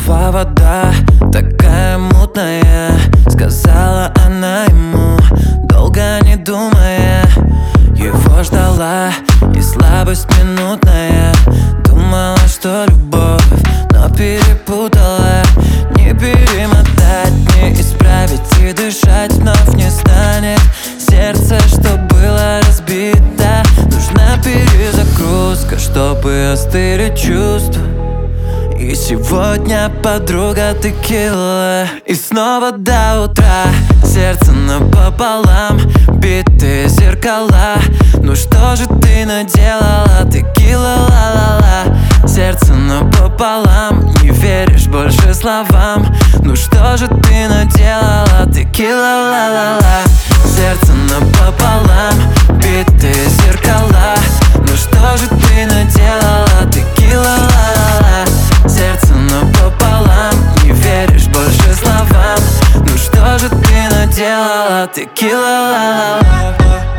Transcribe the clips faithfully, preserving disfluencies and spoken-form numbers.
Голова вода, такая мутная, сказала она ему, долго не думая. Его ждала и слабость минутная, думала, что любовь, но перепутала. Не перемотать, не исправить и дышать вновь не станет. Сердце, что было разбито, нужна перезагрузка, чтобы остыли чувства. И сегодня подруга текила. И снова до утра сердце напополам, битые зеркала. Ну что же ты наделала, текила, ла-ла-ла. Сердце напополам, не веришь больше словам. Ну что же ты наделала, текила, ла-ла-ла. Сердце напополам, битые зеркала. Ну что же ты наделала, текила, ла-ла-ла. Сердце напополам, не веришь больше словам. Ну что же ты наделала, текила, ла-ла-ла.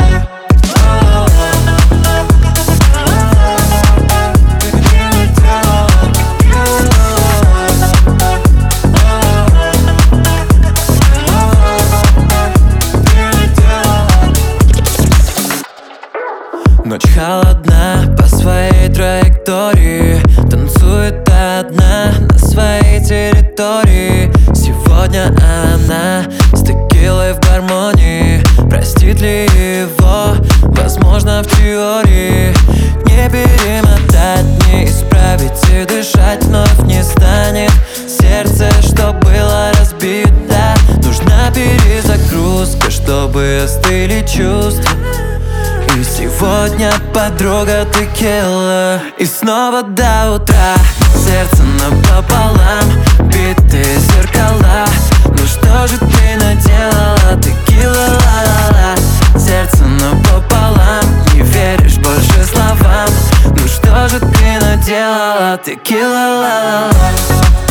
Ночь холодна по своей траектории, танцует одна на своей территории. Сегодня она с текилой в гармонии. Простит ли его? Возможно, в теории. Не перемотать, не исправить и дышать вновь не станет. Сердце, что было разбито, нужна перезагрузка, чтобы остыли чувства. И сегодня подруга текила. И снова до утра сердце напополам, битые зеркала. Ну что же ты наделала, текила, ла-ла-ла. Сердце напополам, не веришь больше словам. Ну что же ты наделала, текила, ла-ла-ла.